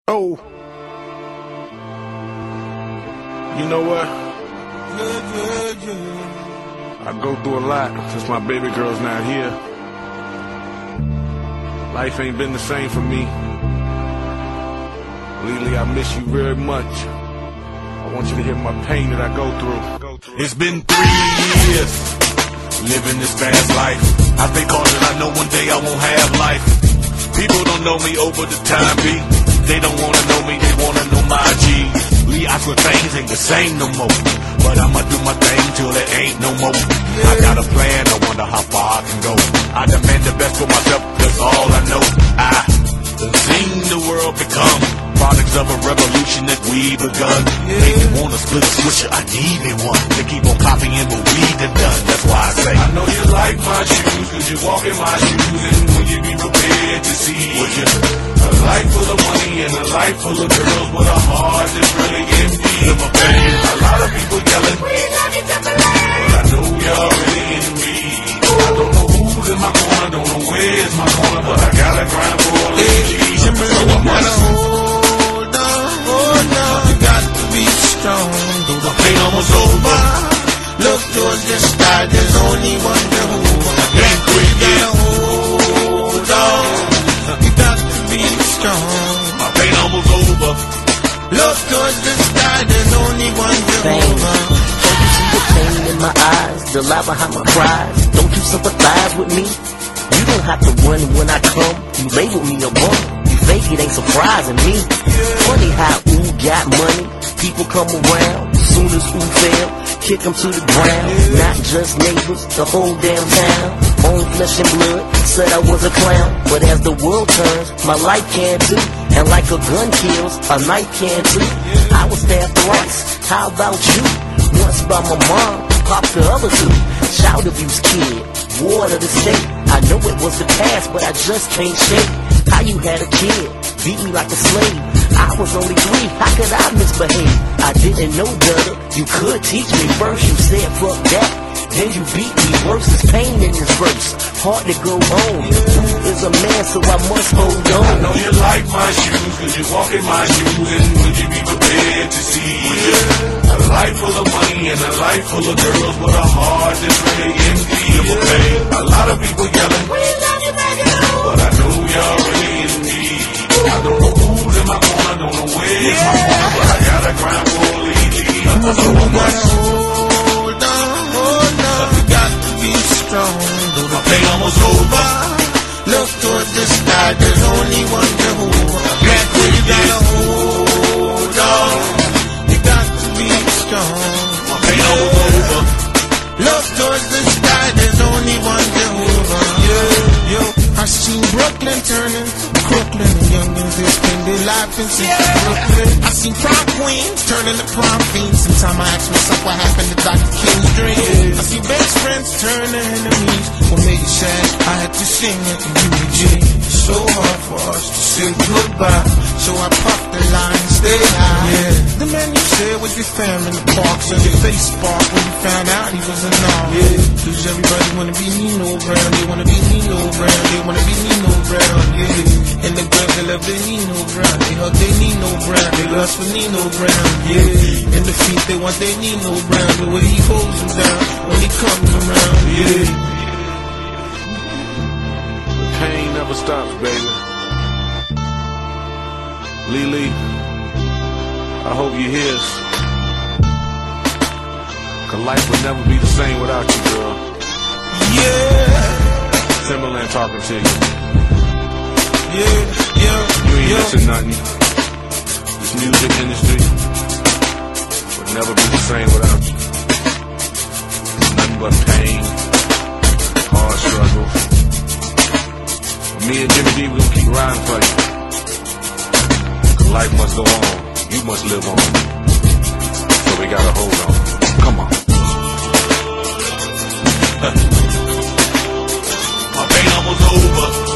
Oh, you know what? I go through a lot since my baby girl's not here. Life ain't been the same for me. Lily, I miss you very much. I want you to hear my pain that I go through. It's been 3 years living this fast life. I think hard that I know one day I won't have life. People don't know me over the time beat. They don't wanna know me, they wanna know my G. Lee, I swear things ain't the same no more, but I'ma do my thing till there ain't no more. I got a plan, I wonder how far I can go. I demand the best for myself, that's all I know. I seen the world become products of a revolution that we begun. Make me wanna split a switcher, I need me one to keep on copying what we done done. That's why I say, I know you like my shoes, cause you walk in my shoes, and when you be prepared to see what you a life full of money and a life full of girls with a heart that's really empty. My pain, a lot of people yelling, we love you, but I know y'all really in me. I don't know who's in my corner, don't know where's my corner, but I gotta grind for a little. So I must hold on, you got to be strong. though the pain almost over. Look towards the sky, there's only one Jehovah. Can't quit yet. Hold on, you got to be strong. My pain almost over. Look towards the sky, there's only one Jehovah. Don't you see the pain in my eyes, the lie behind my cries? Don't you sympathize with me? You don't have to run when I come. You label me a bum. You fake it ain't surprising me. Funny how ooh got money. People come around. Soon as ooh fail, kick them to the ground. Not just neighbors, the whole damn town. Own flesh and blood, said I was a clown. But as the world turns, my life can too. And like a gun kills, a knife can too. I was stabbed thrice. How about you? Once by my mom, popped the other two. Child abuse kid, ward of the state. I know it was the past, but I just can't shake. How you had a kid, beat me like a slave. I was only 3, how could I misbehave? I didn't know better, you could teach me first. You said fuck that, then you beat me. Worse is pain in this verse, hard to go on. Who is a man, so I must hold on. I know you like my shoes, cause you walk in my shoes, and would you be prepared to see a life full of money and a life full of girls with a heart that's really empty of a pain. A lot of people yelling, we love you, baby, but I know y'all really in me. I don't know who's in my corner, don't know where's my corner, but I gotta grind for a lead. So I must hold on, you got to be strong. though my pain almost over. Look towards the sky, there's only one Jehovah. Can't quit You yet. gotta hold on, you got to be strong. My pain almost over. Look towards the sky, there's only one Jehovah. Yo, I seen Brooklyn turning Crooklyn, and youngins they spend their life in Brooklyn. I seen prom queens turning to prom fiends. Sometimes I ask myself what happened to Dr. King's dream. I see best friends turn to enemies. What made it sad? I had to sing at the UG. It's so hard for us to say goodbye, so I popped the line, stay high. Yeah. The man you said was your fam in the park, so your face sparked when you found out he was a nom. Yeah. Cause everybody wanna be Nino Brown, they wanna be Nino Brown, they wanna be Nino Brown, yeah. And the girls that love their Nino Brown, they hug their Nino Brown, they lust for Nino Brown, yeah. And the feet, they want their Nino Brown, the way he holds them down when he comes around, yeah. Pain never stops, baby. Lily, I hope you hear us. Cause life would never be the same without you, girl. Yeah. Timberland talking to you. Yeah, You ain't missing nothing. This music industry would never be the same without you. Nothing but pain, hard struggles. Me and Jimmy D, we gonna keep riding for you. Cause life must go on. You must live on. So we gotta hold on. Come on. My pain almost over.